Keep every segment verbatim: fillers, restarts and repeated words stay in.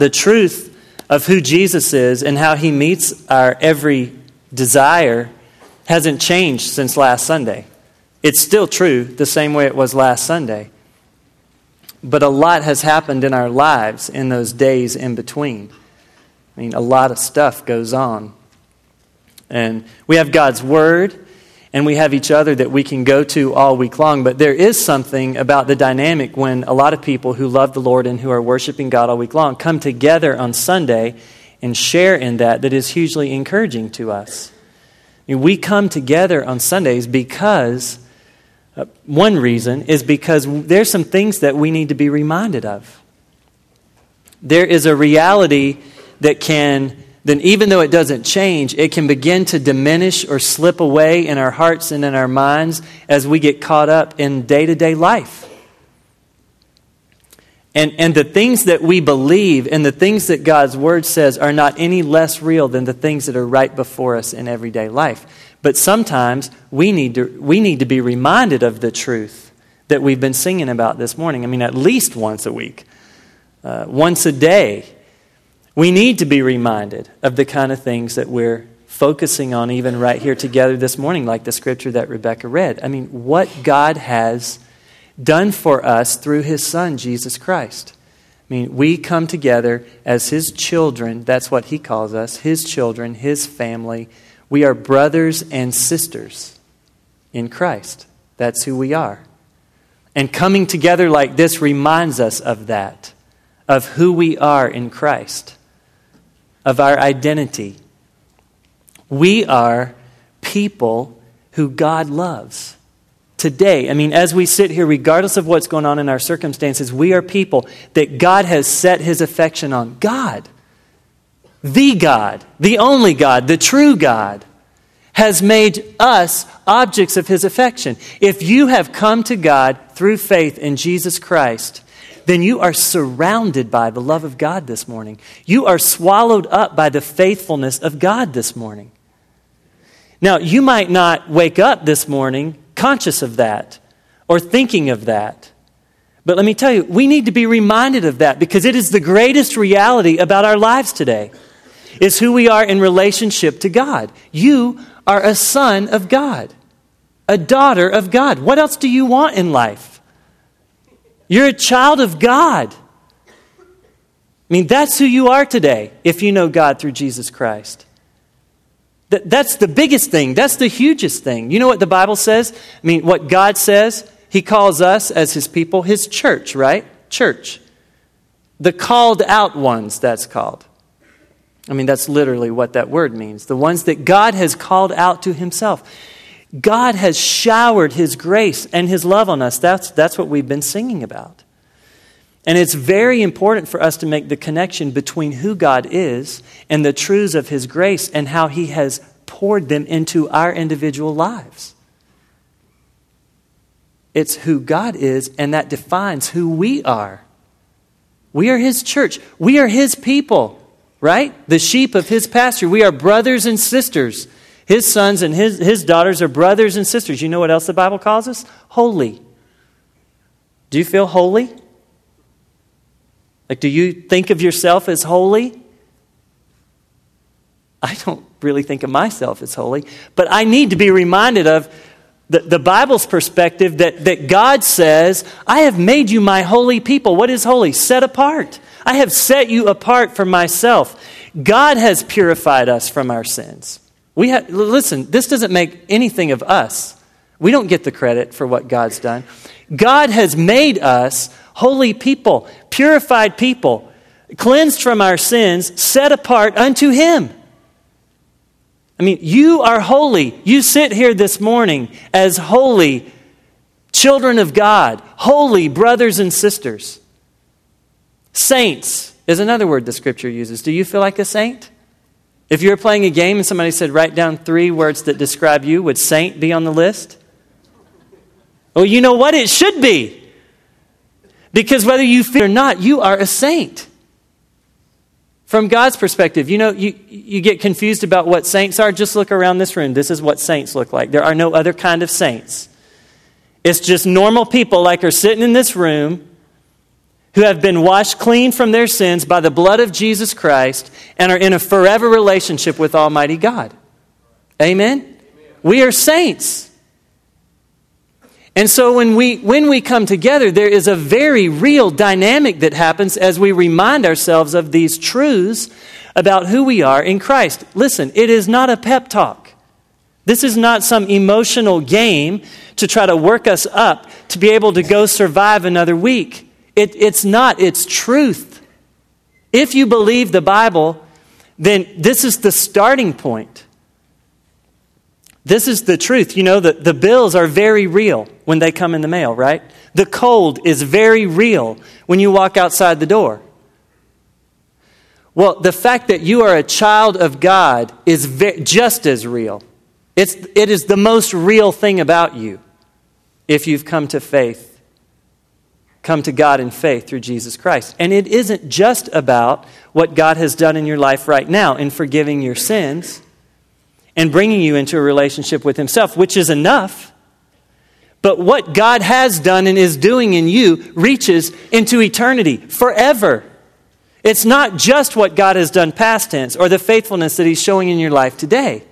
The truth of who Jesus is and how he meets our every desire hasn't changed since last Sunday. It's still true the same way it was last Sunday. But a lot has happened in our lives in those days in between. I mean, a lot of stuff goes on. And we have God's Word, and we have each other that we can go to all week long. But there is something about the dynamic when a lot of people who love the Lord and who are worshiping God all week long come together on Sunday and share in that that is hugely encouraging to us. I mean, we come together on Sundays because, uh, one reason is because there's some things that we need to be reminded of. There is a reality that can, then even though it doesn't change, it can begin to diminish or slip away in our hearts and in our minds as we get caught up in day-to-day life. And, and the things that we believe and the things that God's Word says are not any less real than the things that are right before us in everyday life. But sometimes we need to, we need to be reminded of the truth that we've been singing about this morning. I mean, at least once a week, uh, once a day. We need to be reminded of the kind of things that we're focusing on even right here together this morning, like the scripture that Rebecca read. I mean, what God has done for us through His Son, Jesus Christ. I mean, we come together as His children. That's what He calls us, His children, His family. We are brothers and sisters in Christ. That's who we are. And coming together like this reminds us of that, of who we are in Christ, of our identity. We are people who God loves. Today, I mean, as we sit here, regardless of what's going on in our circumstances, we are people that God has set His affection on. God, the God, the only God, the true God, has made us objects of His affection. If you have come to God through faith in Jesus Christ, then you are surrounded by the love of God this morning. You are swallowed up by the faithfulness of God this morning. Now, you might not wake up this morning conscious of that or thinking of that. But let me tell you, we need to be reminded of that because it is the greatest reality about our lives today, is who we are in relationship to God. You are a son of God, a daughter of God. What else do you want in life? You're a child of God. I mean, that's who you are today if you know God through Jesus Christ. That, that's the biggest thing. That's the hugest thing. You know what the Bible says? I mean, what God says? He calls us as His people, His church, right? Church. The called out ones, that's called. I mean, that's literally what that word means. The ones that God has called out to Himself. God has showered His grace and His love on us. That's, that's what we've been singing about. And it's very important for us to make the connection between who God is and the truths of His grace and how He has poured them into our individual lives. It's who God is, and that defines who we are. We are His church. We are His people, right? The sheep of His pasture. We are brothers and sisters. His sons and his, his daughters are brothers and sisters. You know what else the Bible calls us? Holy. Do you feel holy? Like, do you think of yourself as holy? I don't really think of myself as holy, but I need to be reminded of the, the Bible's perspective that, that God says, I have made you my holy people. What is holy? Set apart. I have set you apart for myself. God has purified us from our sins. We have, listen, this doesn't make anything of us. We don't get the credit for what God's done. God has made us holy people, purified people, cleansed from our sins, set apart unto Him. I mean, you are holy. You sit here this morning as holy children of God, holy brothers and sisters. Saints is another word the Scripture uses. Do you feel like a saint? If you were playing a game and somebody said, write down three words that describe you, would saint be on the list? Well, you know what? It should be. Because whether you feel it or not, you are a saint. From God's perspective, you know, you, you get confused about what saints are. Just look around this room. This is what saints look like. There are no other kind of saints. It's just normal people like are sitting in this room who have been washed clean from their sins by the blood of Jesus Christ and are in a forever relationship with Almighty God. Amen? Amen. We are saints. And so when we when we come together, there is a very real dynamic that happens as we remind ourselves of these truths about who we are in Christ. Listen, it is not a pep talk. This is not some emotional game to try to work us up to be able to go survive another week. It, it's not. It's truth. If you believe the Bible, then this is the starting point. This is the truth. You know, the, the bills are very real when they come in the mail, right? The cold is very real when you walk outside the door. Well, the fact that you are a child of God is ve- just as real. It's, it is the most real thing about you if you've come to faith, come to God in faith through Jesus Christ. And it isn't just about what God has done in your life right now in forgiving your sins and bringing you into a relationship with Himself, which is enough. But what God has done and is doing in you reaches into eternity, forever. It's not just what God has done past tense or the faithfulness that He's showing in your life today.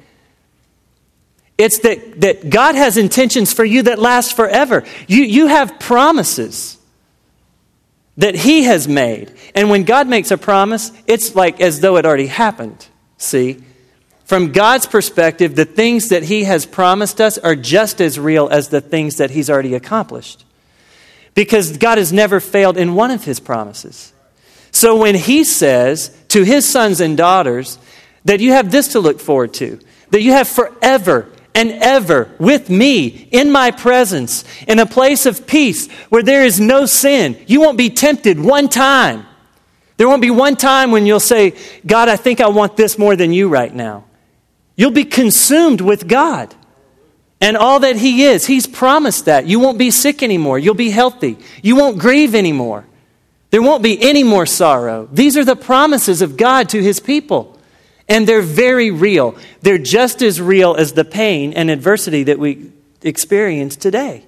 It's that, that God has intentions for you that last forever. You, you have promises that He has made. And when God makes a promise, it's like as though it already happened. See? From God's perspective, the things that He has promised us are just as real as the things that He's already accomplished. Because God has never failed in one of His promises. So when He says to His sons and daughters that you have this to look forward to, that you have forever and ever with me in my presence in a place of peace where there is no sin, you won't be tempted one time. There won't be one time when you'll say, God, I think I want this more than you right now. You'll be consumed with God and all that He is. He's promised that. You won't be sick anymore. You'll be healthy. You won't grieve anymore. There won't be any more sorrow. These are the promises of God to His people. And they're very real. They're just as real as the pain and adversity that we experience today.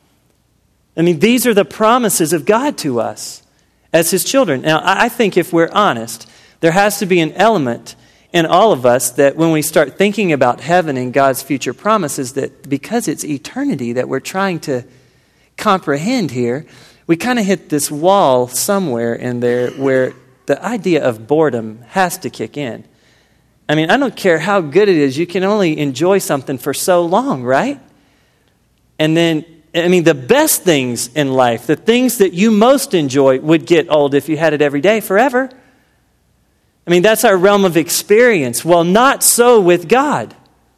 I mean, these are the promises of God to us as His children. Now, I think if we're honest, there has to be an element in all of us that when we start thinking about heaven and God's future promises, that because it's eternity that we're trying to comprehend here, we kind of hit this wall somewhere in there where the idea of boredom has to kick in. I mean, I don't care how good it is, you can only enjoy something for so long, right? And then, I mean, the best things in life, the things that you most enjoy would get old if you had it every day forever. I mean, that's our realm of experience. Well, not so with God.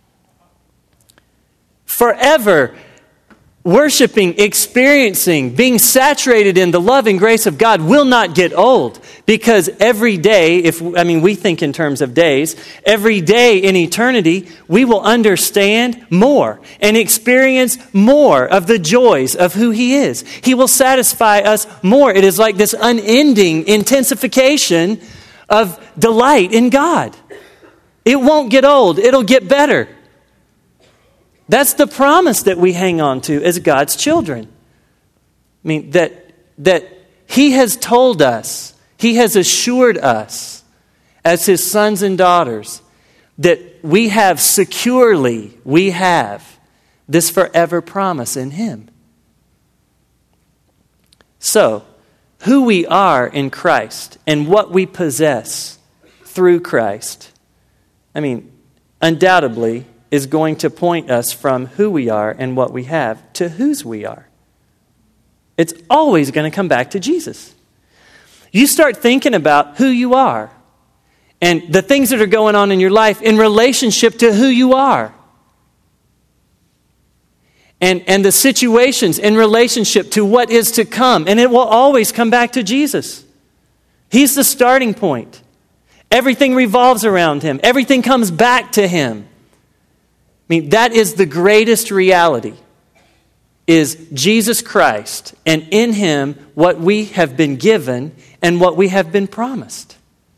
Forever worshiping, experiencing, being saturated in the love and grace of God will not get old, because every day, if I mean, we think in terms of days, every day in eternity, we will understand more and experience more of the joys of who He is. He will satisfy us more. It is like this unending intensification of delight in God. It won't get old. It'll get better. That's the promise that we hang on to as God's children. I mean, that, that He has told us, He has assured us as His sons and daughters that we have securely, we have this forever promise in Him. So, who we are in Christ and what we possess through Christ, I mean, undoubtedly is going to point us from who we are and what we have to whose we are. It's always going to come back to Jesus. You start thinking about who you are and the things that are going on in your life in relationship to who you are. And, and the situations in relationship to what is to come. And it will always come back to Jesus. He's the starting point. Everything revolves around Him. Everything comes back to Him. I mean, that is the greatest reality, is Jesus Christ, and in Him what we have been given and what we have been promised.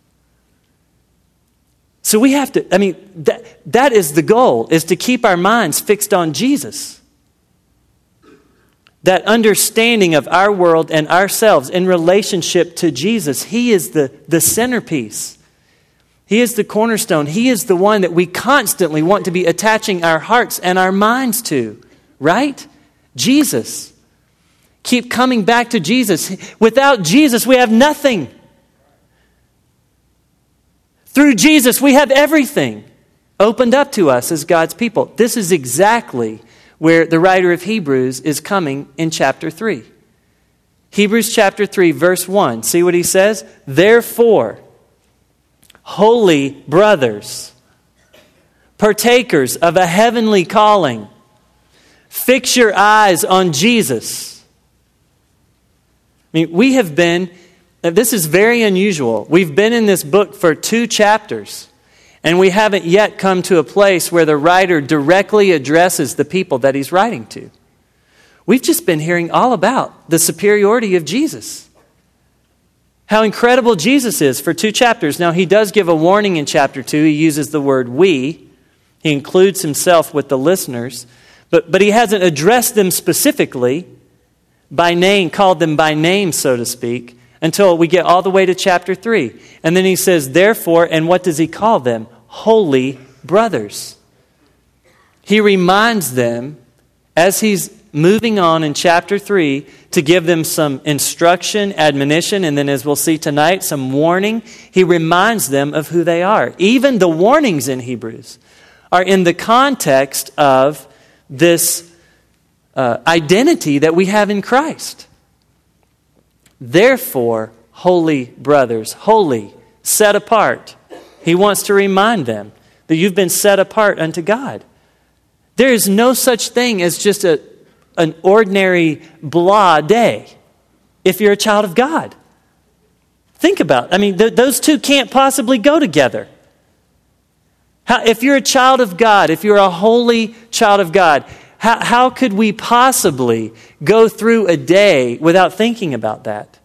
So we have to, I mean, that, that is the goal, is to keep our minds fixed on Jesus. that understanding of our world and ourselves in relationship to Jesus. He is the, the centerpiece. He is the cornerstone. He is the one that we constantly want to be attaching our hearts and our minds to, right? Jesus. Keep coming back to Jesus. Without Jesus, we have nothing. Through Jesus, we have everything opened up to us as God's people. This is exactly where the writer of Hebrews is coming in chapter three. Hebrews chapter three, verse one. See what he says? Therefore, holy brothers, partakers of a heavenly calling, fix your eyes on Jesus. I mean, we have been, this is very unusual. We've been in this book for two chapters, and we haven't yet come to a place where the writer directly addresses the people that he's writing to. We've just been hearing all about the superiority of Jesus. How incredible Jesus is for two chapters. Now, he does give a warning in chapter two. He uses the word we. He includes himself with the listeners. But, but he hasn't addressed them specifically by name, called them by name, so to speak, until we get all the way to chapter three. And then he says, therefore, and what does he call them? Holy brothers. He reminds them, as he's moving on in chapter three, to give them some instruction, admonition, and then as we'll see tonight, some warning. He reminds them of who they are. Even the warnings in Hebrews are in the context of this uh, identity that we have in Christ. Therefore, holy brothers, holy, set apart. He wants to remind them that you've been set apart unto God. There is no such thing as just a an ordinary blah day if you're a child of God. Think about it. I mean, th- those two can't possibly go together. How, if you're a child of God, if you're a holy child of God, how, how could we possibly go through a day without thinking about that?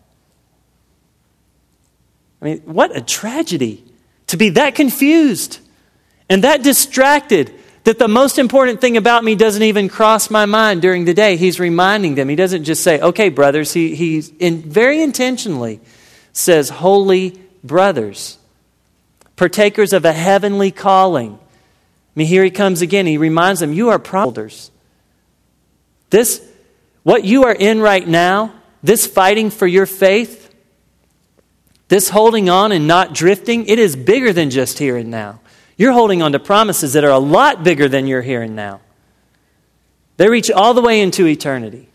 I mean, what a tragedy to be that confused and that distracted that the most important thing about me doesn't even cross my mind during the day. He's reminding them. He doesn't just say, okay, brothers. He, he in, very intentionally says, holy brothers, partakers of a heavenly calling. I mean, here he comes again. He reminds them, you are promise. This, what you are in right now, this fighting for your faith, this holding on and not drifting, it is bigger than just here and now. You're holding on to promises that are a lot bigger than your here and now. They reach all the way into eternity.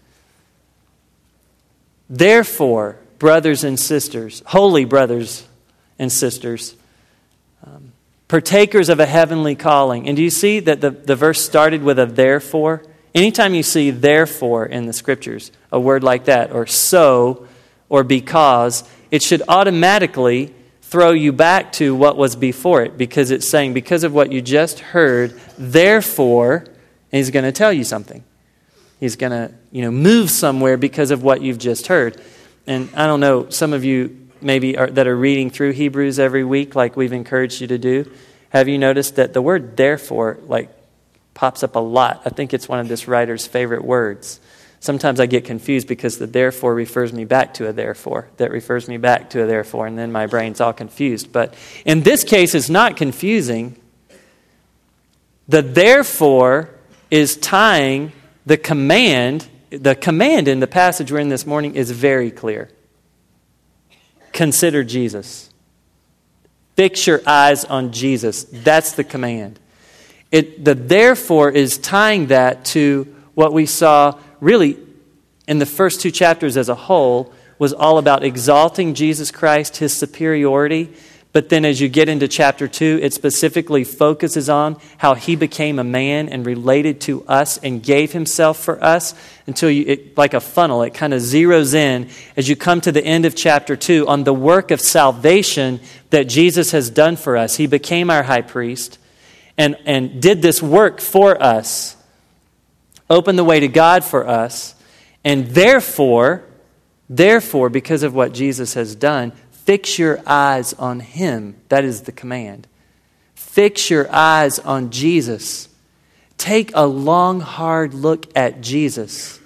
Therefore, brothers and sisters, holy brothers and sisters, um, partakers of a heavenly calling. And do you see that the, the verse started with a therefore? Anytime you see therefore in the scriptures, a word like that, or so, or because, it should automatically throw you back to what was before it, because it's saying, because of what you just heard, therefore, and he's going to tell you something. He's going to, you know, move somewhere because of what you've just heard. And I don't know, some of you maybe are, that are reading through Hebrews every week, like we've encouraged you to do, have you noticed that the word therefore, like, pops up a lot? I think it's one of this writer's favorite words. Sometimes I get confused because the therefore refers me back to a therefore. That refers me back to a therefore, and then my brain's all confused. But in this case, it's not confusing. The therefore is tying the command. The command in the passage we're in this morning is very clear. Consider Jesus. Fix your eyes on Jesus. That's the command. It, the therefore is tying that to what we saw really in the first two chapters as a whole, was all about exalting Jesus Christ, his superiority. But then as you get into chapter two, it specifically focuses on how he became a man and related to us and gave himself for us until you, it, like a funnel, it kind of zeroes in as you come to the end of chapter two on the work of salvation that Jesus has done for us. He became our high priest and, and did this work for us, opened the way to God for us, and therefore, therefore, because of what Jesus has done, fix your eyes on him. That is the command. Fix your eyes on Jesus. Take a long, hard look at Jesus.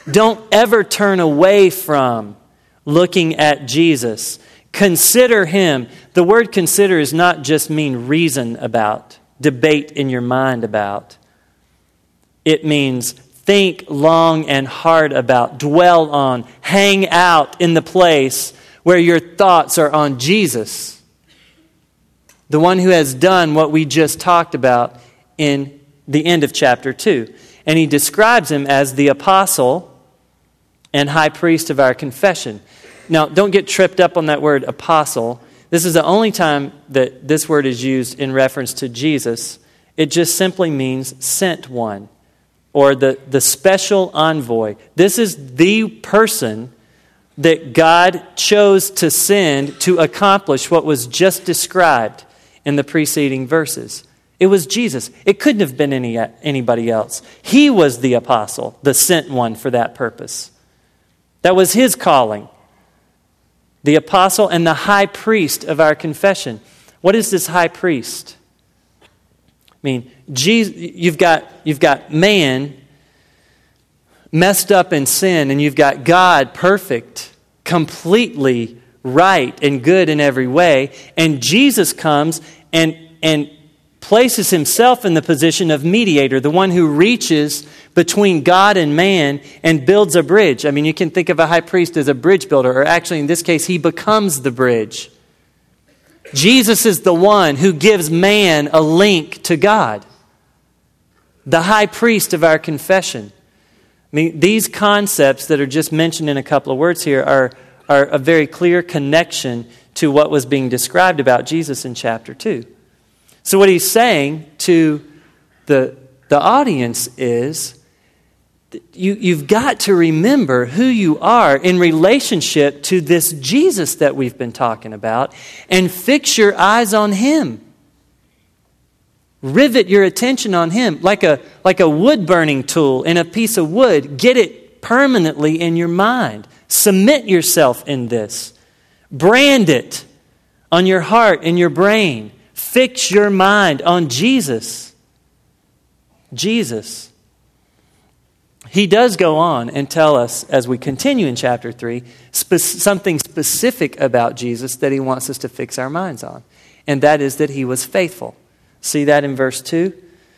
Don't ever turn away from looking at Jesus. Consider him. The word consider is not just mean reason about, debate in your mind about. It means think long and hard about, dwell on, hang out in the place where your thoughts are on Jesus, the one who has done what we just talked about in the end of chapter two. And he describes him as the apostle and high priest of our confession. Now, don't get tripped up on that word apostle. This is the only time that this word is used in reference to Jesus. It just simply means sent one, or the, the special envoy. This is the person that God chose to send to accomplish what was just described in the preceding verses. It was Jesus. It couldn't have been any anybody else. He was the apostle, the sent one for that purpose. That was his calling. The apostle and the high priest of our confession. What is this high priest? I mean, Jesus, you've got, you've got man messed up in sin, and you've got God perfect, completely right and good in every way. And Jesus comes and, and places himself in the position of mediator, the one who reaches between God and man and builds a bridge. I mean, you can think of a high priest as a bridge builder, or actually in this case, he becomes the bridge. Jesus is the one who gives man a link to God, the high priest of our confession. I mean, these concepts that are just mentioned in a couple of words here are, are a very clear connection to what was being described about Jesus in chapter two. So what he's saying to the, the audience is, you, you've got to remember who you are in relationship to this Jesus that we've been talking about, and fix your eyes on him. Rivet your attention on him like a, like a wood-burning tool in a piece of wood. Get it permanently in your mind. Submit yourself in this. Brand it on your heart and your brain. Fix your mind on Jesus. Jesus. He does go on and tell us, as we continue in chapter three, spe- something specific about Jesus that he wants us to fix our minds on. And that is that he was faithful. See that in verse two?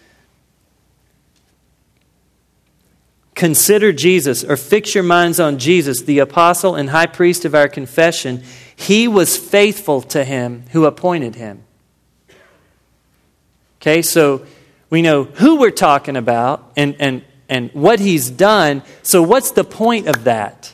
Consider Jesus, or fix your minds on Jesus, the apostle and high priest of our confession. He was faithful to him who appointed him. Okay, so we know who we're talking about and, and, and what he's done. So what's the point of that?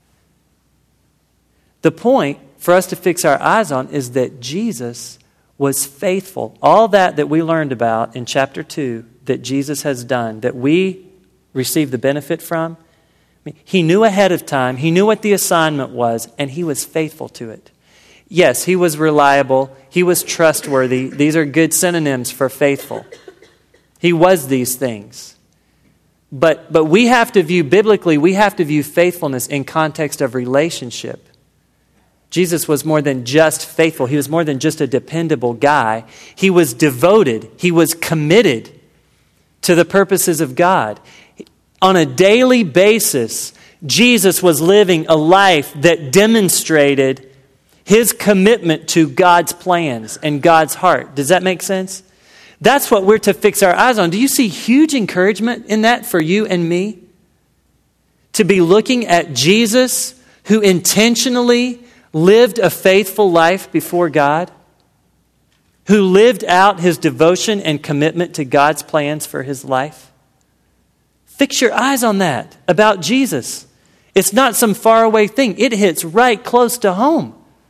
The point for us to fix our eyes on is that Jesus was faithful. All that that we learned about in chapter two that Jesus has done, that we receive the benefit from, I mean, he knew ahead of time, he knew what the assignment was, and he was faithful to it. Yes, he was reliable, he was trustworthy. These are good synonyms for faithful. He was these things. But, but we have to view, biblically, we have to view faithfulness in context of relationship. Jesus was more than just faithful. He was more than just a dependable guy. He was devoted. He was committed to the purposes of God. On a daily basis, Jesus was living a life that demonstrated his commitment to God's plans and God's heart. Does that make sense? That's what we're to fix our eyes on. Do you see huge encouragement in that for you and me? To be looking at Jesus, who intentionally lived a faithful life before God, who lived out his devotion and commitment to God's plans for his life. Fix your eyes on that about Jesus. It's not some faraway thing. It hits right close to home.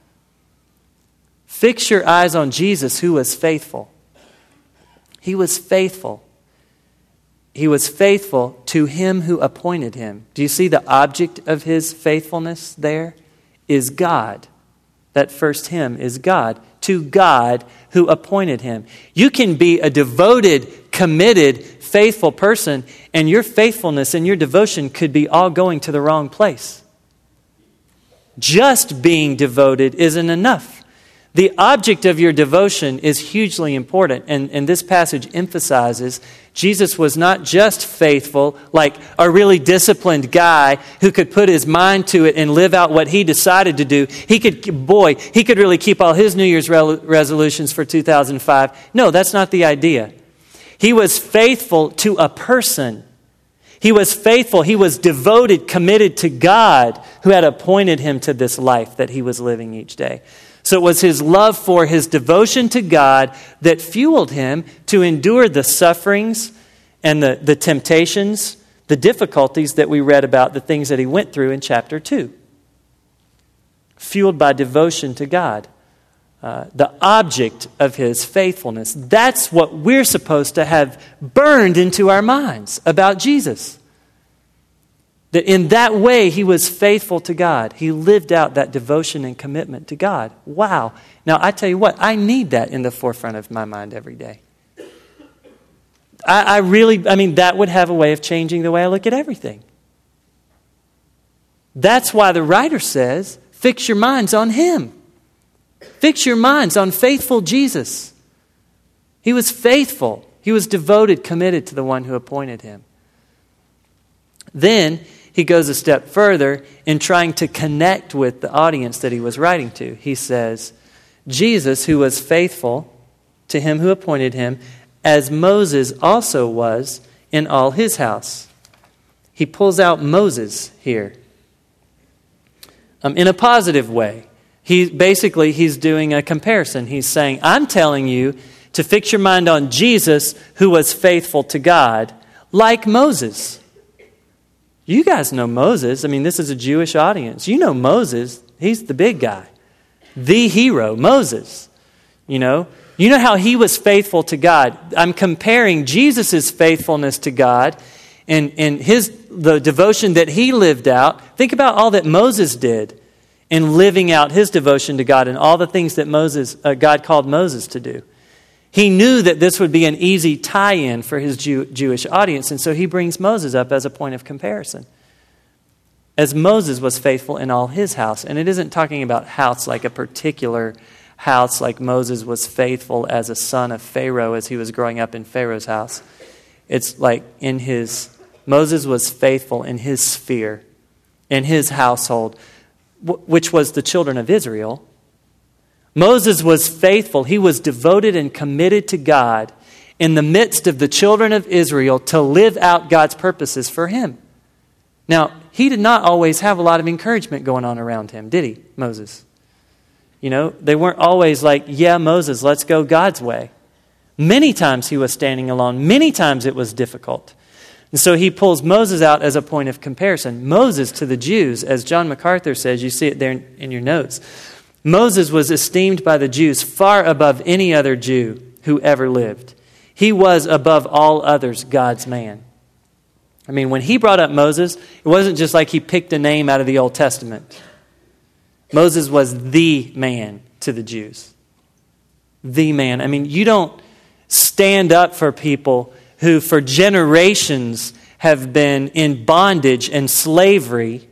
Fix your eyes on Jesus, who was faithful. He was faithful. He was faithful to him who appointed him. Do you see the object of his faithfulness there? Is God. That first hymn is God. To God who appointed him. You can be a devoted, committed, faithful person, and your faithfulness and your devotion could be all going to the wrong place. Just being devoted isn't enough. The object of your devotion is hugely important. And, and this passage emphasizes Jesus was not just faithful, like a really disciplined guy who could put his mind to it and live out what he decided to do. He could, boy, he could really keep all his New Year's re- resolutions for two thousand five. No, that's not the idea. He was faithful to a person. He was faithful. He was devoted, committed to God who had appointed him to this life that he was living each day. So it was his love for, his devotion to God that fueled him to endure the sufferings and the, the temptations, the difficulties that we read about, the things that he went through in chapter two. Fueled by devotion to God. Uh, the object of his faithfulness. That's what we're supposed to have burned into our minds about Jesus. That in that way, he was faithful to God. He lived out that devotion and commitment to God. Wow. Now, I tell you what, I need that in the forefront of my mind every day. I, I really, I mean, that would have a way of changing the way I look at everything. That's why the writer says, fix your minds on him. Fix your minds on faithful Jesus. He was faithful. He was devoted, committed to the one who appointed him. Then he goes a step further in trying to connect with the audience that he was writing to. He says, Jesus, who was faithful to him who appointed him, as Moses also was in all his house. He pulls out Moses here um, in a positive way. He basically, he's doing a comparison. He's saying, I'm telling you to fix your mind on Jesus, who was faithful to God, like Moses. You guys know Moses. I mean, this is a Jewish audience. You know Moses. He's the big guy. The hero, Moses. You know, you know how he was faithful to God. I'm comparing Jesus' faithfulness to God and, and his the devotion that he lived out. Think about all that Moses did in living out his devotion to God and all the things that Moses, uh, God called Moses to do. He knew that this would be an easy tie-in for his Jew, Jewish audience, and so he brings Moses up as a point of comparison. As Moses was faithful in all his house, and it isn't talking about house like a particular house, like Moses was faithful as a son of Pharaoh as he was growing up in Pharaoh's house. It's like in his, Moses was faithful in his sphere, in his household, which was the children of Israel. Moses was faithful. He was devoted and committed to God in the midst of the children of Israel to live out God's purposes for him. Now, he did not always have a lot of encouragement going on around him, did he, Moses? You know, they weren't always like, yeah, Moses, let's go God's way. Many times he was standing alone. Many times it was difficult. And so he pulls Moses out as a point of comparison. Moses to the Jews, as John MacArthur says, you see it there in, in your notes. Moses was esteemed by the Jews far above any other Jew who ever lived. He was above all others God's man. I mean, when he brought up Moses, it wasn't just like he picked a name out of the Old Testament. Moses was the man to the Jews. The man. I mean, you don't stand up for people who for generations have been in bondage and slavery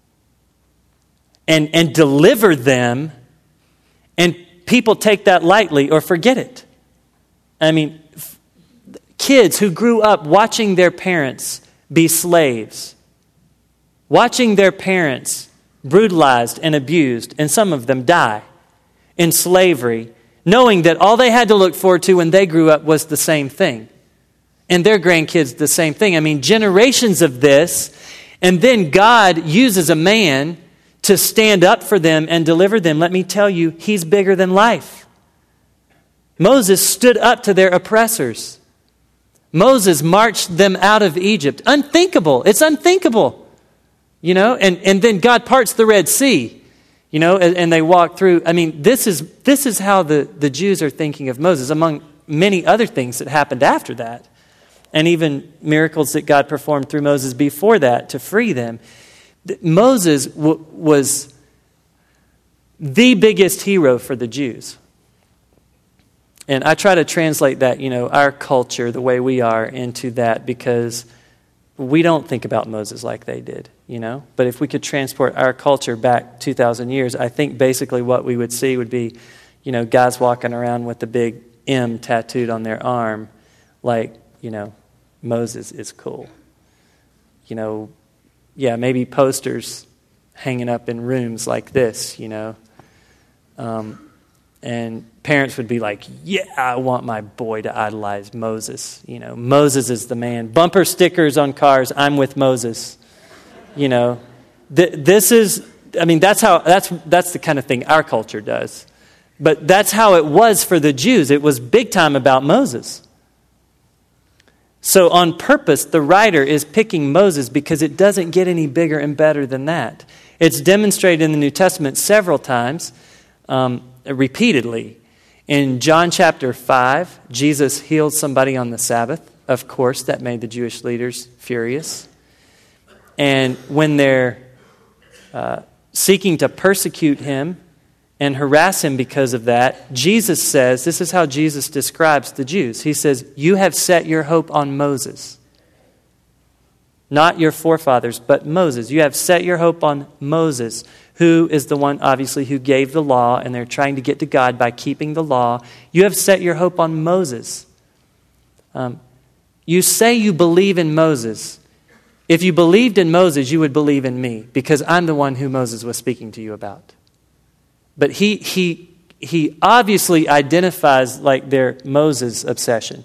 and, and deliver them, and people take that lightly or forget it. I mean, f- kids who grew up watching their parents be slaves, watching their parents brutalized and abused, and some of them die in slavery, knowing that all they had to look forward to when they grew up was the same thing. And their grandkids the same thing. I mean, generations of this, and then God uses a man to stand up for them and deliver them. Let me tell you, he's bigger than life. Moses stood up to their oppressors. Moses marched them out of Egypt. Unthinkable. It's unthinkable. You know, and, and then God parts the Red Sea, you know, and, and they walk through. I mean, this is this is how the, the Jews are thinking of Moses, among many other things that happened after that. And even miracles that God performed through Moses before that to free them. Moses w- was the biggest hero for the Jews. And I try to translate that, you know, our culture, the way we are, into that, because we don't think about Moses like they did, you know. But if we could transport our culture back two thousand years, I think basically what we would see would be, you know, guys walking around with the big M tattooed on their arm, like, you know, Moses is cool. You know, yeah, maybe posters hanging up in rooms like this, you know. Um, and parents would be like, yeah, I want my boy to idolize Moses. You know, Moses is the man. Bumper stickers on cars, I'm with Moses. You know, th- this is, I mean, that's how, that's that's the kind of thing our culture does. But that's how it was for the Jews. It was big time about Moses. So on purpose, the writer is picking Moses because it doesn't get any bigger and better than that. It's demonstrated in the New Testament several times, um, repeatedly. In John chapter five, Jesus healed somebody on the Sabbath. Of course, that made the Jewish leaders furious. And when they're uh, seeking to persecute him and harass him because of that, Jesus says, this is how Jesus describes the Jews. He says, you have set your hope on Moses. Not your forefathers, but Moses. You have set your hope on Moses, who is the one, obviously, who gave the law, and they're trying to get to God by keeping the law. You have set your hope on Moses. Um, you say you believe in Moses. If you believed in Moses, you would believe in me, because I'm the one who Moses was speaking to you about. But he he he obviously identifies like their Moses obsession.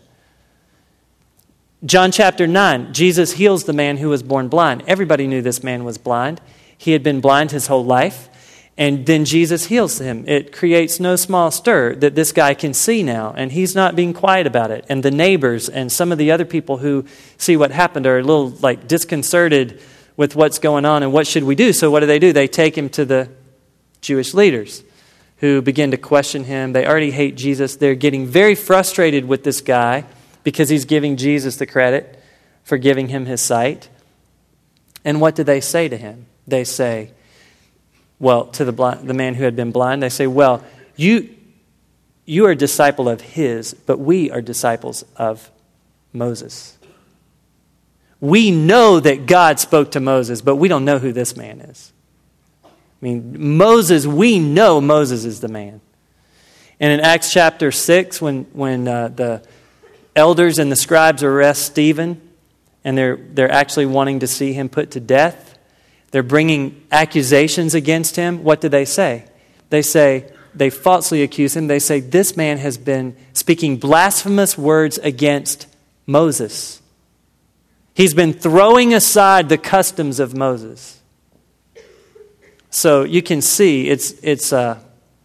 John chapter nine, Jesus heals the man who was born blind. Everybody knew this man was blind. He had been blind his whole life. And then Jesus heals him. It creates no small stir that this guy can see now. And he's not being quiet about it. And the neighbors and some of the other people who see what happened are a little like disconcerted with what's going on and what should we do. So what do they do? They take him to the Jewish leaders who begin to question him. They already hate Jesus. They're getting very frustrated with this guy because he's giving Jesus the credit for giving him his sight. And what do they say to him? They say, well, to the blind, the man who had been blind, they say, well, you, you are a disciple of his, but we are disciples of Moses. We know that God spoke to Moses, but we don't know who this man is. I mean, Moses, we know Moses is the man. And in Acts chapter six, when, when uh, the elders and the scribes arrest Stephen, and they're, they're actually wanting to see him put to death, they're bringing accusations against him. What do they say? They say, they falsely accuse him. They say, this man has been speaking blasphemous words against Moses. He's been throwing aside the customs of Moses. So you can see it's it's uh,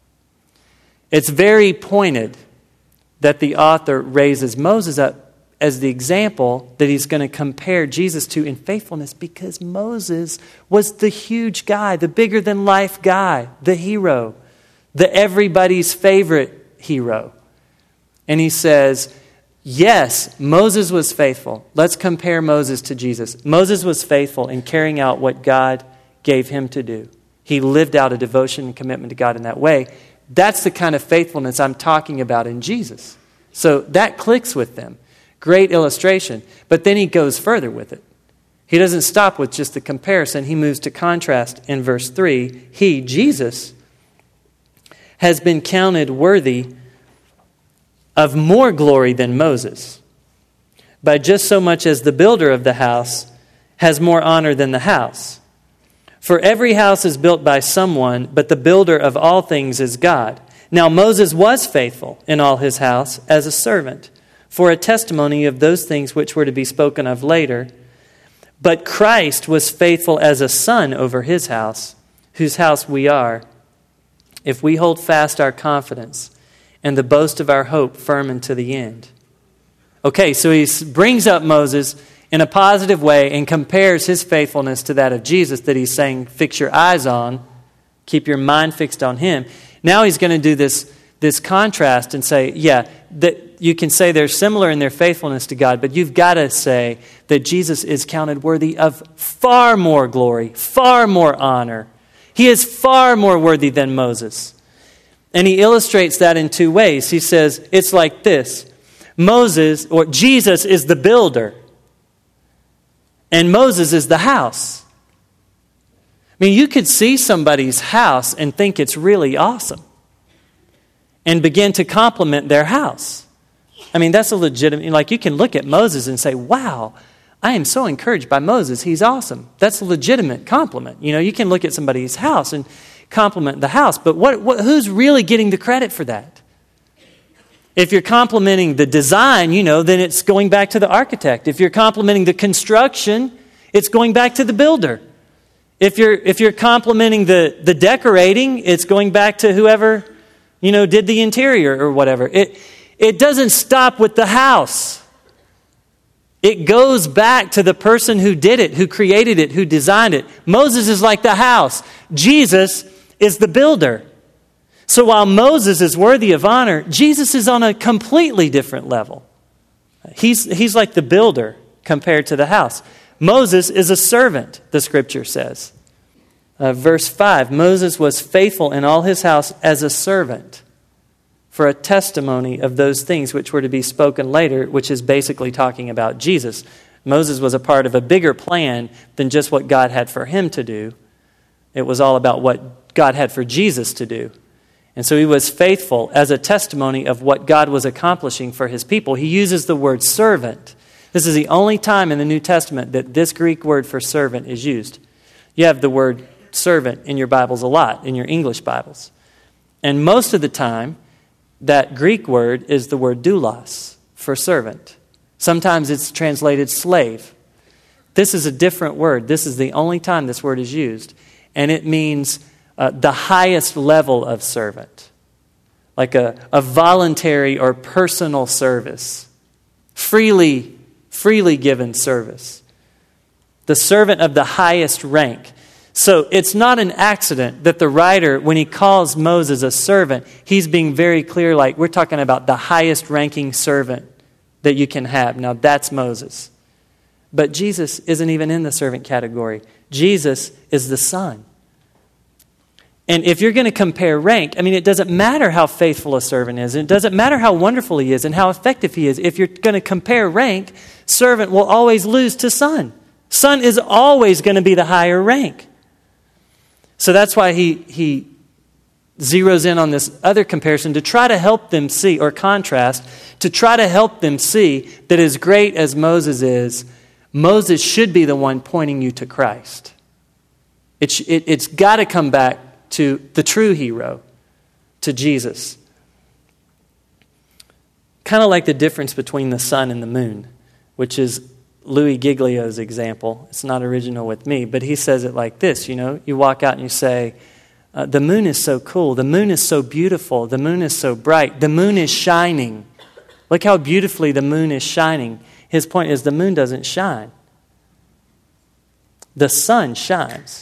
it's very pointed that the author raises Moses up as the example that he's going to compare Jesus to in faithfulness, because Moses was the huge guy, the bigger-than-life guy, the hero, the everybody's favorite hero. And he says, yes, Moses was faithful. Let's compare Moses to Jesus. Moses was faithful in carrying out what God gave him to do. He lived out a devotion and commitment to God in that way. That's the kind of faithfulness I'm talking about in Jesus. So that clicks with them. Great illustration. But then he goes further with it. He doesn't stop with just the comparison. He moves to contrast in verse three. He, Jesus, has been counted worthy of more glory than Moses, by just so much as the builder of the house has more honor than the house. For every house is built by someone, but the builder of all things is God. Now Moses was faithful in all his house as a servant, for a testimony of those things which were to be spoken of later. But Christ was faithful as a son over his house, whose house we are, if we hold fast our confidence and the boast of our hope firm unto the end. Okay, so he brings up Moses in a positive way and compares his faithfulness to that of Jesus that he's saying, fix your eyes on, keep your mind fixed on him. Now he's going to do this, this contrast and say, yeah, that you can say they're similar in their faithfulness to God, but you've got to say that Jesus is counted worthy of far more glory, far more honor. He is far more worthy than Moses. And he illustrates that in two ways. He says, it's like this. Moses, or Jesus, is the builder, and Moses is the house. I mean, you could see somebody's house and think it's really awesome. and begin to compliment their house. I mean, that's a legitimate, like you can look at Moses and say, wow, I am so encouraged by Moses. He's awesome. That's a legitimate compliment. You know, you can look at somebody's house and compliment the house, but what, what who's really getting the credit for that? If you're complimenting the design, you know, then it's going back to the architect. If you're complimenting the construction, it's going back to the builder. If you're if you're complimenting the, the decorating, it's going back to whoever, you know, did the interior or whatever. It it doesn't stop with the house. It goes back to the person who did it, who created it, who designed it. Moses is like the house. Jesus is the builder. So while Moses is worthy of honor, Jesus is on a completely different level. He's, he's like the builder compared to the house. Moses is a servant, the scripture says. Uh, verse five, Moses was faithful in all his house as a servant for a testimony of those things which were to be spoken later, which is basically talking about Jesus. Moses was a part of a bigger plan than just what God had for him to do. It was all about what God had for Jesus to do. And so he was faithful as a testimony of what God was accomplishing for his people. He uses the word servant. This is the only time in the New Testament that this Greek word for servant is used. You have the word servant in your Bibles a lot, in your English Bibles. And most of the time, that Greek word is the word doulos, for servant. Sometimes it's translated slave. This is a different word. This is the only time this word is used. And it means uh, the highest level of servant. Like a, a voluntary or personal service. Freely, freely given service. The servant of the highest rank. So it's not an accident that the writer, when he calls Moses a servant, he's being very clear, like we're talking about the highest ranking servant that you can have. Now that's Moses. But Jesus isn't even in the servant category. Jesus is the Son. And if you're going to compare rank, I mean, it doesn't matter how faithful a servant is. And it doesn't matter how wonderful he is and how effective he is. If you're going to compare rank, servant will always lose to son. Son is always going to be the higher rank. So that's why he, he zeroes in on this other comparison to try to help them see, or contrast, to try to help them see that as great as Moses is, Moses should be the one pointing you to Christ. It, it, it's got to come back to the true hero, to Jesus. Kind of like the difference between the sun and the moon, which is Louis Giglio's example. It's not original with me, but he says it like this, you know. You walk out and you say, uh, the moon is so cool. The moon is so beautiful. The moon is so bright. The moon is shining. Look how beautifully the moon is shining. His point is the moon doesn't shine. The sun shines.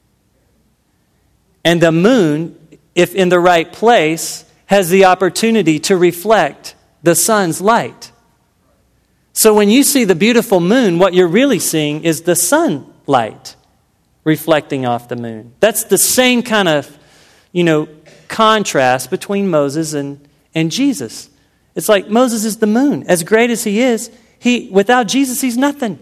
And the moon, if in the right place, has the opportunity to reflect the sun's light. So when you see the beautiful moon, what you're really seeing is the sunlight reflecting off the moon. That's the same kind of, you know, contrast between Moses and, and Jesus. It's like Moses is the moon. As great as he is, he without Jesus, he's nothing.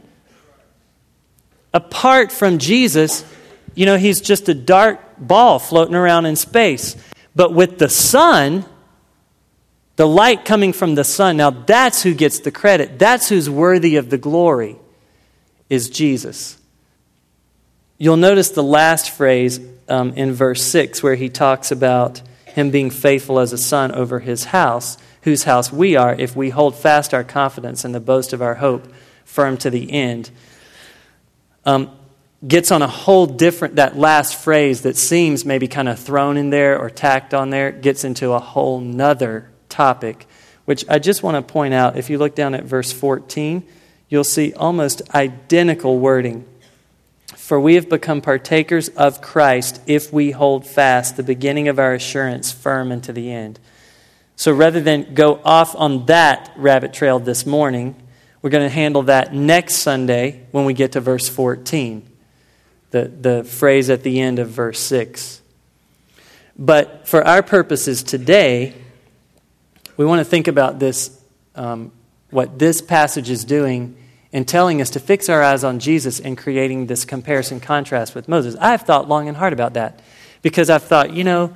Apart from Jesus, you know, he's just a dark ball floating around in space. But with the sun, the light coming from the sun, now that's who gets the credit. That's who's worthy of the glory, is Jesus. You'll notice the last phrase um, in verse six where he talks about him being faithful as a son over his house, whose house we are if we hold fast our confidence and the boast of our hope firm to the end. Um, gets on a whole different, that last phrase that seems maybe kind of thrown in there or tacked on there, gets into a whole nother topic, which I just want to point out. If you look down at verse fourteen, you'll see almost identical wording. For we have become partakers of Christ if we hold fast the beginning of our assurance firm unto the end. So rather than go off on that rabbit trail this morning, we're going to handle that next Sunday when we get to verse fourteen, the, the phrase at the end of verse six. But for our purposes today, we want to think about this, um, what this passage is doing in telling us to fix our eyes on Jesus and creating this comparison contrast with Moses. I've thought long and hard about that because I've thought, you know,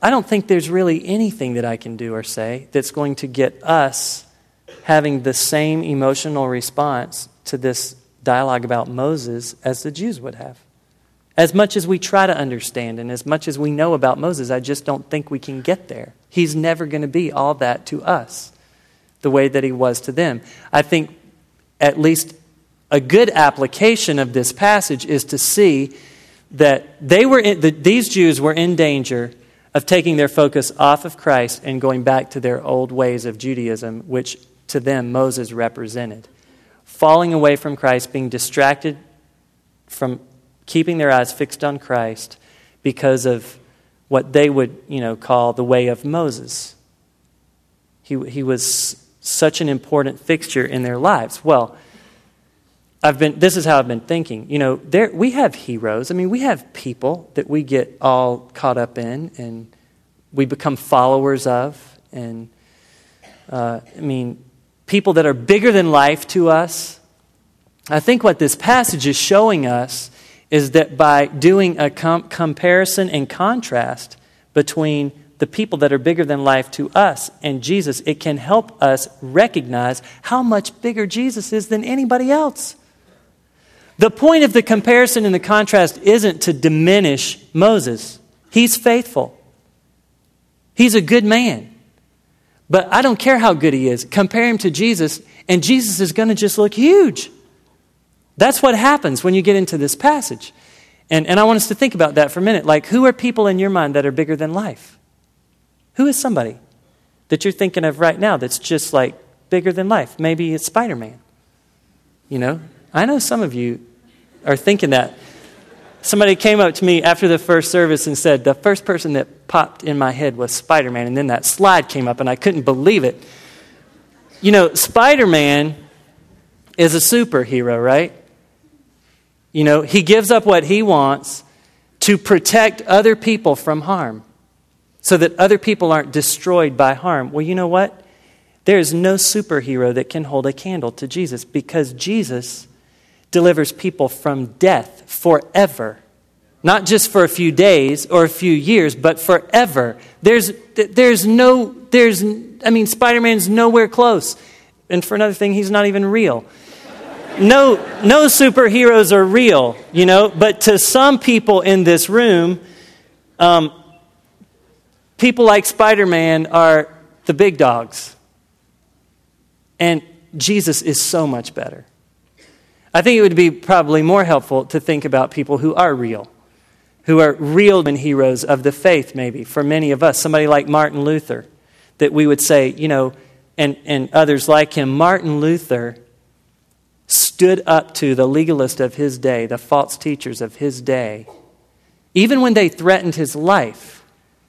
I don't think there's really anything that I can do or say that's going to get us having the same emotional response to this dialogue about Moses as the Jews would have. As much as we try to understand and as much as we know about Moses, I just don't think we can get there. He's never going to be all that to us the way that he was to them. I think at least a good application of this passage is to see that they were in, the, these Jews were in danger of taking their focus off of Christ and going back to their old ways of Judaism, which to them Moses represented. Falling away from Christ, being distracted from keeping their eyes fixed on Christ because of what they would, you know, call the way of Moses. He, he was such an important fixture in their lives. Well, I've been. This is how I've been thinking. You know, there we have heroes. I mean, we have people that we get all caught up in and we become followers of. And, uh, I mean, people that are bigger than life to us. I think what this passage is showing us is that by doing a com- comparison and contrast between the people that are bigger than life to us and Jesus, it can help us recognize how much bigger Jesus is than anybody else. The point of the comparison and the contrast isn't to diminish Moses. He's faithful. He's a good man. But I don't care how good he is. Compare him to Jesus, and Jesus is going to just look huge. That's what happens when you get into this passage. And, and I want us to think about that for a minute. Like, who are people in your mind that are bigger than life? Who is somebody that you're thinking of right now that's just like bigger than life? Maybe it's Spider-Man. You know, I know some of you are thinking that. Somebody came up to me after the first service and said, the first person that popped in my head was Spider-Man. And then that slide came up and I couldn't believe it. You know, Spider-Man is a superhero, right? You know, he gives up what he wants to protect other people from harm so that other people aren't destroyed by harm. Well, you know what? There is no superhero that can hold a candle to Jesus because Jesus delivers people from death forever. Not just for a few days or a few years, but forever. There's there's no, there's, I mean, Spider-Man's nowhere close. And for another thing, he's not even real. No, no superheroes are real, you know, but to some people in this room, um, people like Spider-Man are the big dogs. And Jesus is so much better. I think it would be probably more helpful to think about people who are real, who are real heroes of the faith, maybe, for many of us. Somebody like Martin Luther, that we would say, you know, and, and others like him. Martin Luther stood up to the legalist of his day, the false teachers of his day, even when they threatened his life,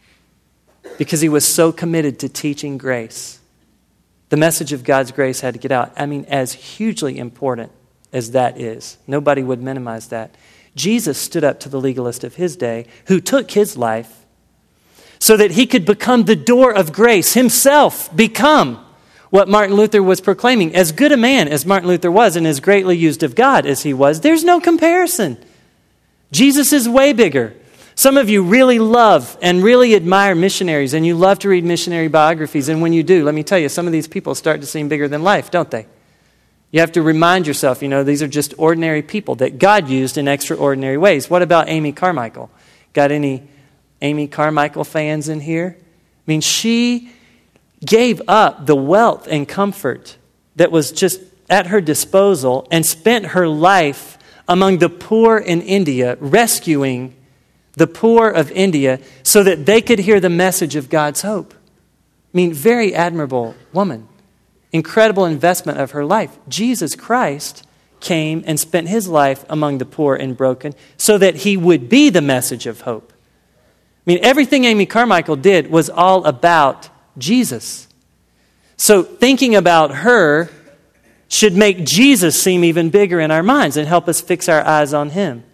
because he was so committed to teaching grace. The message of God's grace had to get out. I mean, as hugely important as that is. Nobody would minimize that. Jesus stood up to the legalist of his day who took his life so that he could become the door of grace, himself become what Martin Luther was proclaiming. As good a man as Martin Luther was and as greatly used of God as he was, there's no comparison. Jesus is way bigger. Some of you really love and really admire missionaries, and you love to read missionary biographies, and when you do, let me tell you, some of these people start to seem bigger than life, don't they? You have to remind yourself, you know, these are just ordinary people that God used in extraordinary ways. What about Amy Carmichael? Got any Amy Carmichael fans in here? I mean, she gave up the wealth and comfort that was just at her disposal and spent her life among the poor in India, rescuing the poor of India so that they could hear the message of God's hope. I mean, very admirable woman. Incredible investment of her life. Jesus Christ came and spent his life among the poor and broken so that he would be the message of hope. I mean, everything Amy Carmichael did was all about Jesus. So thinking about her should make Jesus seem even bigger in our minds and help us fix our eyes on him.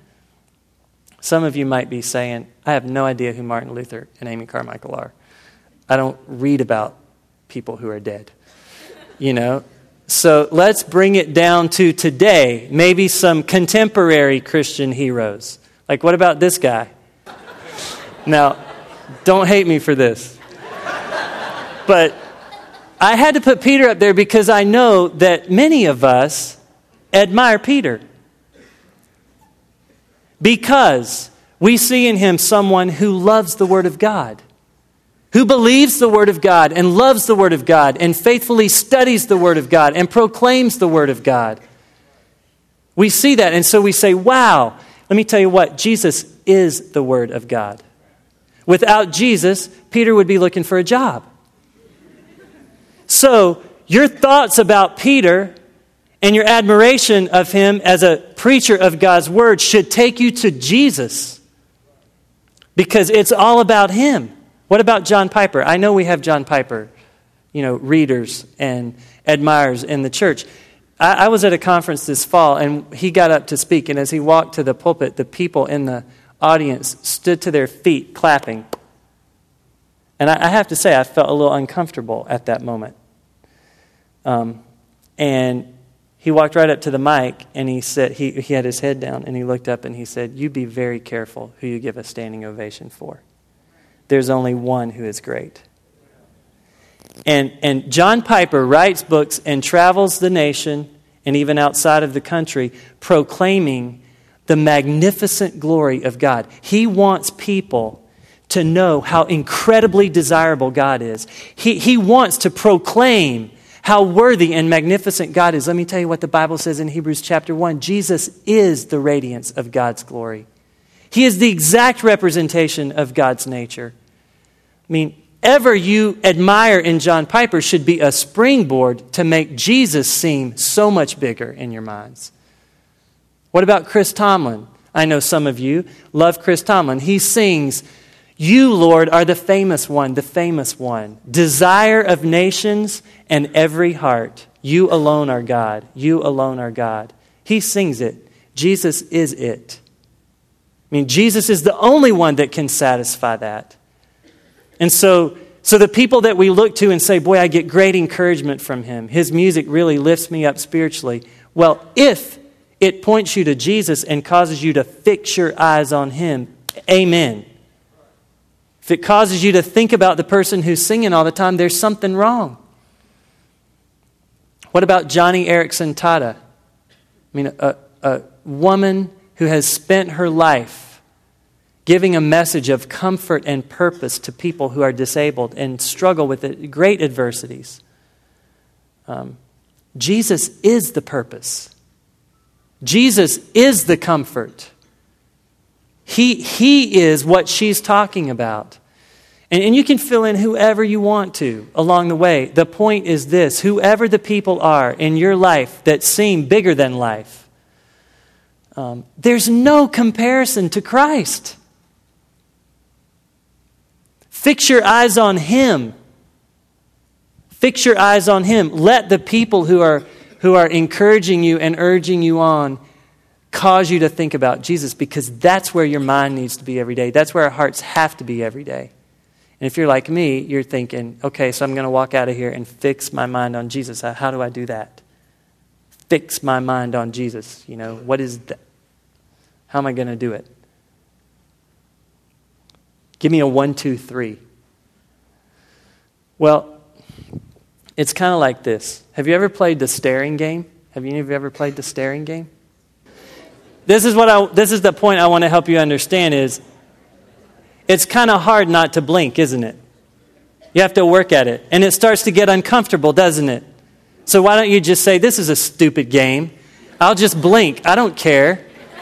Some of you might be saying, I have no idea who Martin Luther and Amy Carmichael are. I don't read about people who are dead. You know, so let's bring it down to today. Maybe some contemporary Christian heroes. Like, what about this guy? Now, Don't hate me for this. But I had to put Peter up there because I know that many of us admire Peter. Because we see in him someone who loves the Word of God, who believes the Word of God and loves the Word of God and faithfully studies the Word of God and proclaims the Word of God. We see that, and so we say, wow, let me tell you what, Jesus is the Word of God. Without Jesus, Peter would be looking for a job. So your thoughts about Peter and your admiration of him as a preacher of God's Word should take you to Jesus, because it's all about him. What about John Piper? I know we have John Piper, you know, readers and admirers in the church. I, I was at a conference this fall, and he got up to speak, and as he walked to the pulpit, the people in the audience stood to their feet clapping. And I, I have to say, I felt a little uncomfortable at that moment. Um, and he walked right up to the mic, and he said, he, he had his head down, and he looked up and he said, "You be very careful who you give a standing ovation for. There's only one who is great." And and John Piper writes books and travels the nation and even outside of the country proclaiming the magnificent glory of God. He wants people to know how incredibly desirable God is. He, he wants to proclaim how worthy and magnificent God is. Let me tell you what the Bible says in Hebrews chapter one. Jesus is the radiance of God's glory. He is the exact representation of God's nature. I mean, ever you admire in John Piper should be a springboard to make Jesus seem so much bigger in your minds. What about Chris Tomlin? I know some of you love Chris Tomlin. He sings, "You, Lord, are the famous one, the famous one. Desire of nations and every heart. You alone are God. You alone are God." He sings it. Jesus is it. I mean, Jesus is the only one that can satisfy that. And so, so the people that we look to and say, boy, I get great encouragement from him. His music really lifts me up spiritually. Well, if it points you to Jesus and causes you to fix your eyes on him, amen. If it causes you to think about the person who's singing all the time, there's something wrong. What about Johnny Erickson Tada? I mean, a, a woman who has spent her life giving a message of comfort and purpose to people who are disabled and struggle with it, great adversities. Um, Jesus is the purpose. Jesus is the comfort. He, he is what she's talking about. And, and you can fill in whoever you want to along the way. The point is this: whoever the people are in your life that seem bigger than life, um, there's no comparison to Christ. Fix your eyes on him. Fix your eyes on him. Let the people who are who are encouraging you and urging you on cause you to think about Jesus, because that's where your mind needs to be every day. That's where our hearts have to be every day. And if you're like me, you're thinking, okay, so I'm going to walk out of here and fix my mind on Jesus. How do I do that? Fix my mind on Jesus. You know, what is that? How am I going to do it? Give me a one, two, three. Well, it's kind of like this. Have you ever played the staring game? Have any of you ever played the staring game? This is what I. This is the point I want to help you understand is, it's kind of hard not to blink, isn't it? You have to work at it. And it starts to get uncomfortable, doesn't it? So why don't you just say, this is a stupid game. I'll just blink. I don't care.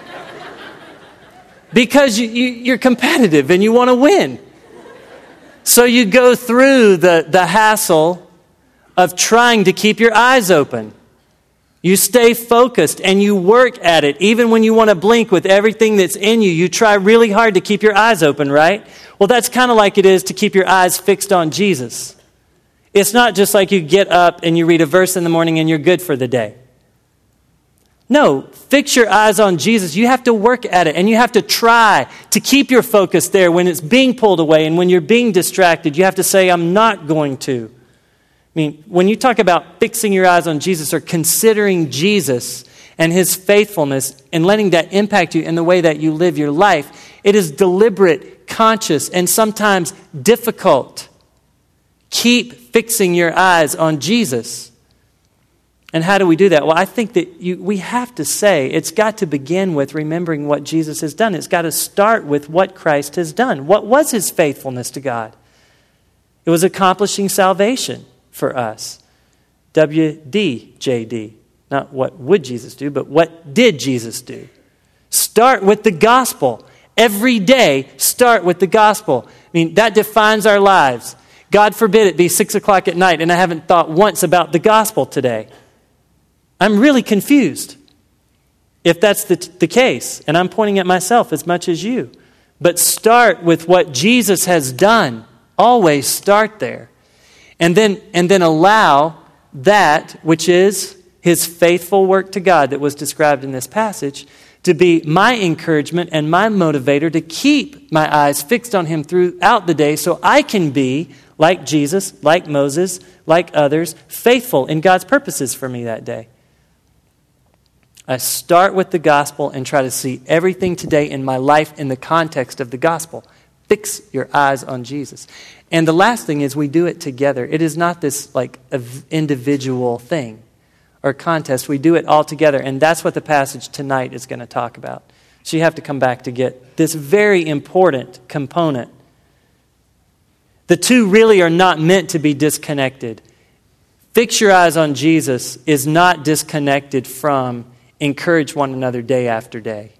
Because you, you, you're competitive and you want to win. So you go through the, the hassle of trying to keep your eyes open. You stay focused and you work at it. Even when you want to blink with everything that's in you, you try really hard to keep your eyes open, right? Well, that's kind of like it is to keep your eyes fixed on Jesus. It's not just like you get up and you read a verse in the morning and you're good for the day. No, fix your eyes on Jesus. You have to work at it, and you have to try to keep your focus there when it's being pulled away and when you're being distracted. You have to say, I'm not going to. I mean, when you talk about fixing your eyes on Jesus or considering Jesus and his faithfulness and letting that impact you in the way that you live your life, it is deliberate, self-conscious and sometimes difficult. Keep fixing your eyes on Jesus. And how do we do that? Well, I think that you, we have to say it's got to begin with remembering what Jesus has done. It's got to start with what Christ has done. What was his faithfulness to God? It was accomplishing salvation for us. W D J D. Not what would Jesus do, but what did Jesus do? Start with the gospel. Every day, start with the gospel. I mean, that defines our lives. God forbid it be six o'clock at night and I haven't thought once about the gospel today. I'm really confused if that's the, the case. And I'm pointing at myself as much as you. But start with what Jesus has done. Always start there. And then, and then allow that, which is his faithful work to God that was described in this passage, to be my encouragement and my motivator to keep my eyes fixed on him throughout the day so I can be, like Jesus, like Moses, like others, faithful in God's purposes for me that day. I start with the gospel and try to see everything today in my life in the context of the gospel. Fix your eyes on Jesus. And the last thing is we do it together. It is not this like individual thing or contest. We do it all together. And that's what the passage tonight is going to talk about. So you have to come back to get this very important component. The two really are not meant to be disconnected. Fix your eyes on Jesus is not disconnected from encourage one another day after day.